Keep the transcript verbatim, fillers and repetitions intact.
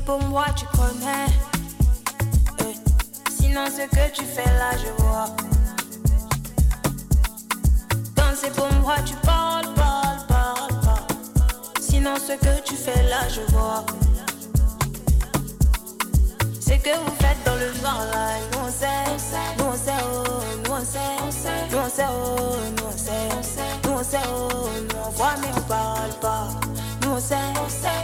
pour moi, tu connais. Eh. Sinon, ce que tu fais là, je vois. Quand c'est pour moi, tu parles, parles, parles, parles. Sinon, ce que tu fais là, je vois. Ce que vous faites dans le vent là, nous on sait, nous on sait, oh, nous on sait, nous on sait, oh, nous on sait, nous on sait, oh, nous on voit mais on parle pas. Nous on sait,